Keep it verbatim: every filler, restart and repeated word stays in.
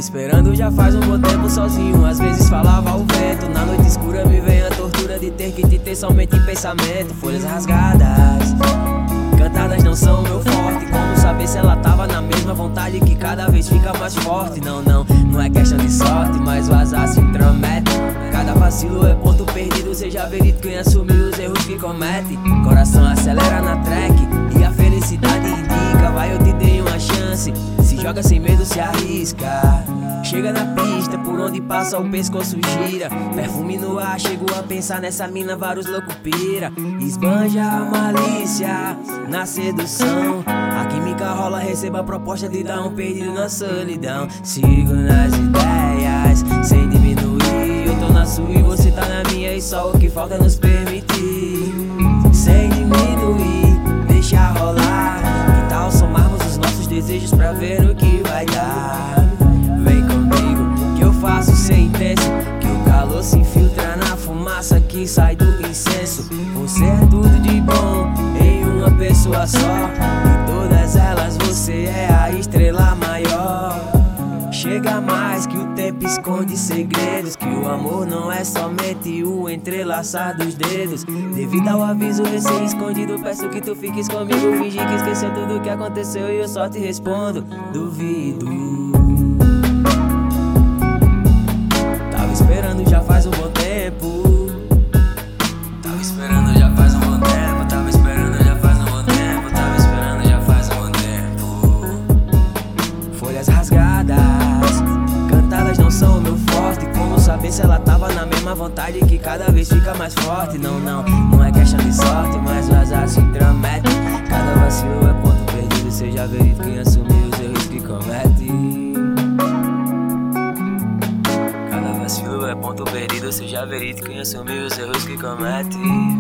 esperando já faz um bom tempo sozinho, às vezes falava o vento. Na noite escura me vem a tortura de ter que te ter somente em pensamento. Folhas rasgadas, cantadas não são meu forte. Como saber se ela tava na mesma vontade que cada vez fica mais forte? Não, não, não é questão de sorte, mas o azar se intromete. Cada vacilo é ponto perdido, seja verídico quem assumiu os erros que comete. Coração acelera na track e a felicidade indica. Vai, eu te dei uma chance, se joga sem medo, se arrisca. Chega na pista, por onde passa o pescoço gira. Perfume no ar, chego a pensar nessa mina, vários loucos pira. Esbanja a malícia na sedução, a química rola, receba a proposta de dar um perdido na solidão. Sigo nas ideias, sem diminuir, eu tô na sua e você tá na minha, e só o que falta é nos permitir. Sem diminuir, deixa rolar. Que tal somarmos os nossos desejos pra ver o que vai dar? Vem comigo, que eu faço sem intenso, que o calor se infiltra na fumaça que sai do incenso. Você é tudo de bom em uma pessoa só, de todas elas você é a estrela maior. Chega mais que o tempo esconde segredos, que o amor não é somente o entrelaçar dos dedos. Devido ao aviso recém-escondido, peço que tu fiques comigo. Fingir que esqueceu tudo o que aconteceu e eu só te respondo: duvido. Tava esperando já faz um bom tempo. Tava esperando já faz um bom tempo. Tava esperando já faz um bom tempo. Tava esperando já faz um bom tempo. Folhas rasgadas, cantadas não são o meu forte. Como saber se ela tava na mesma vontade que cada vez fica mais forte? Não, não, não é questão de sorte, mas o azar se intromete. Cada vacilo é ponto perdido, seja verídico quem assumiu os erros que comete. Cada vacilo é ponto perdido, seja verídico quem assumiu os erros que comete.